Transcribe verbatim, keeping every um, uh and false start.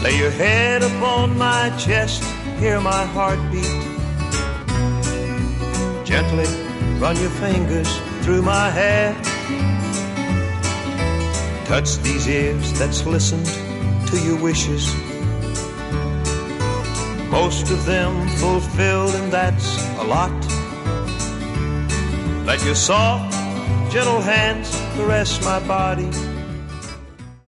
Lay your head upon my chest, hear my heartbeat. Gently run your fingers through my hair. Touch these ears that's listened to your wishes. Most of them fulfilled, and that's a lot. Let your soft, gentle hands caress my body.